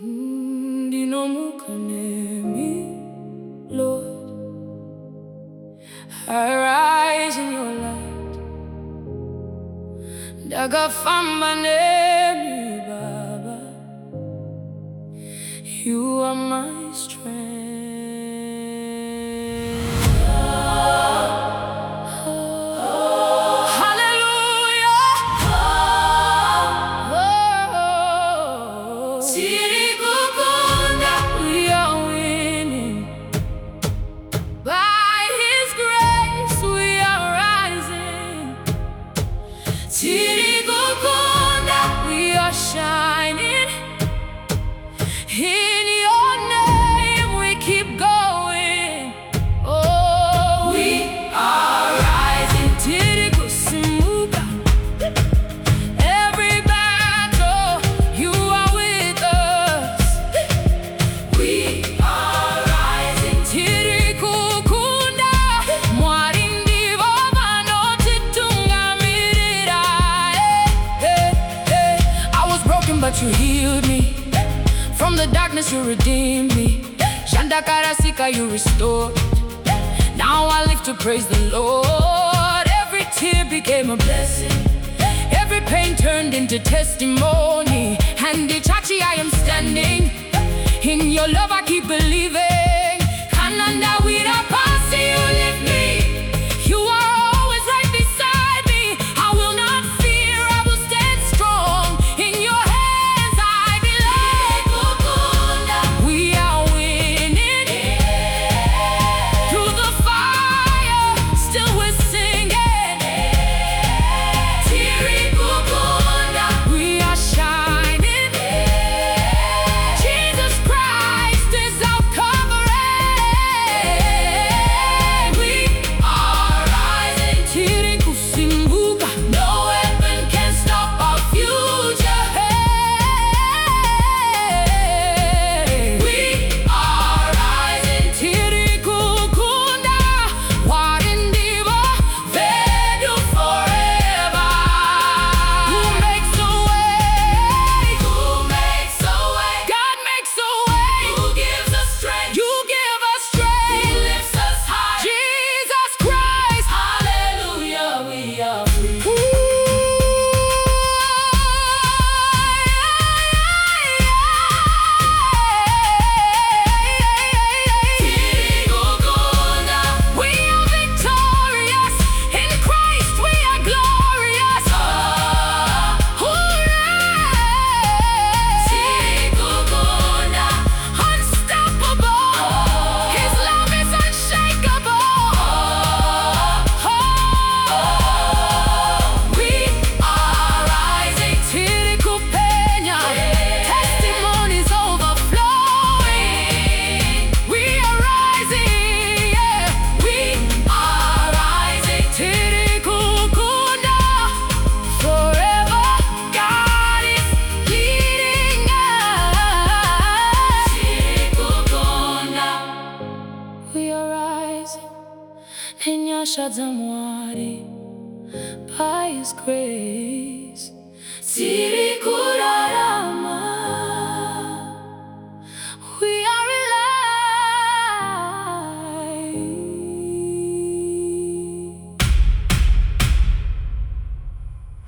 Ndinomukanemi, Lord. I rise in your light. Ndagafamba nemi, Baba. You are my strength. We are shining. In your name we keep going. Oh, we are rising. Tirikusimuka. Every battle, you are with us. We are rising. Tirikukunda. Mwarindivo vanotitungamirira. I was broken, but you healed me. From the darkness you redeemed me. Shandakarasika you restored. Now I live to praise the Lord. Every tear became a blessing. Every pain turned into testimony. And Chachi, I am standing. In your love I keep believing. Kananda wirapasi, you lift me. You are always right beside me. I will not fear, I will stand strong. In your hands I belong. We are winning. Through the fire, still we're singing. We are shining. Jesus Christ is our covering. We are rising. Tirikusimbuka. No weapon can stop our future. We are rising. Tirikukunda. Warindivo vedu forever. Who makes a way? Who makes a way? God makes a way. Who gives us strength? You give us strength. He lifts us high. Jesus Christ. Hallelujah, we are free. We are victorious. In Christ we are glorious. Unstoppable. His love is unshakable. We are rising. Tirikupenya. Testimonies overflowing. We are rising. Yeah. We are rising. Tirikukunda. Forever God is leading us. Tirikukunda. We are rising. Enyasha